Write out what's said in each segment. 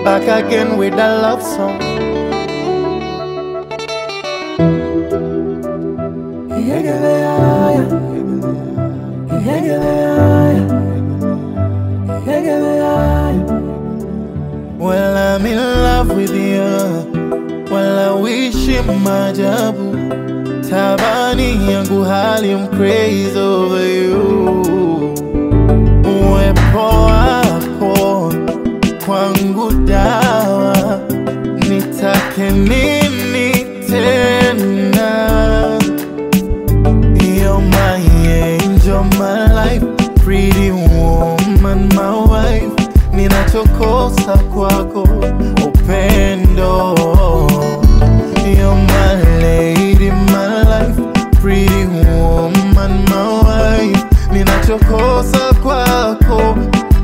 back again with a love song. Well, I'm in love with you. Well, I wish you maajabu. Tabani yangu hali, I'm crazy over you. Uwepo wako kwangu dawa, nitake nini tena? You're my angel, my life, pretty woman, my wife. Ninachokosa kwako upendo. You're my lady, my life, pretty woman, my wife. Ninachokosa kwako.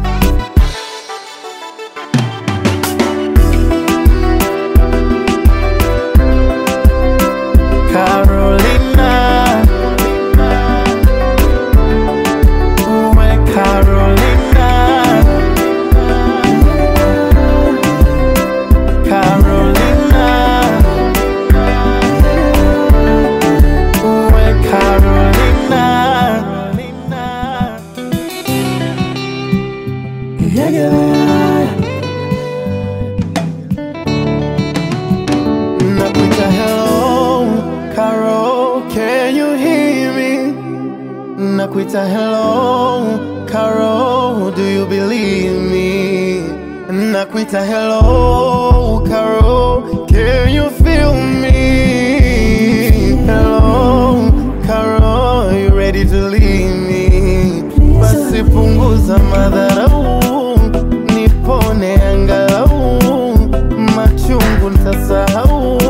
Nakuita hello, Carol, can you hear me? Nakuita hello, Carol, do you believe me? Nakuita hello, Carol, can you feel me? Hello, Carol, you ready to leave me? Basi punguza madharau, nipone angalau, machungu nitasahau.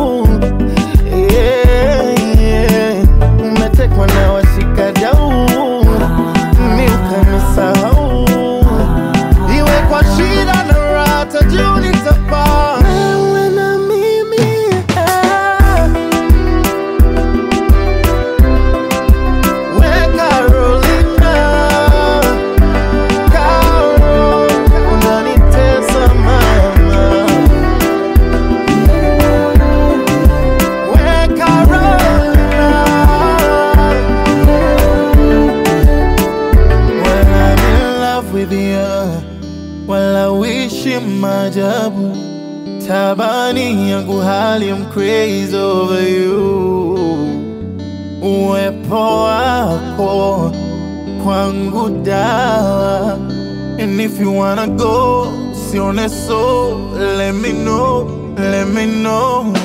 Umetekwa na washikadau, mi ukanisahau. Iwe kwa shida na raha, tajuu nitapaa. Wewe na mimi, we Carolina, Carol, unanitesa mama. We Carolina, well, I'm in love with you. Well, I wish you maajabu. Tabani yangu hali, I'm crazy over you. Uwepo wako kwangu dawa. And if you wanna go, sione so, let me know, let me know.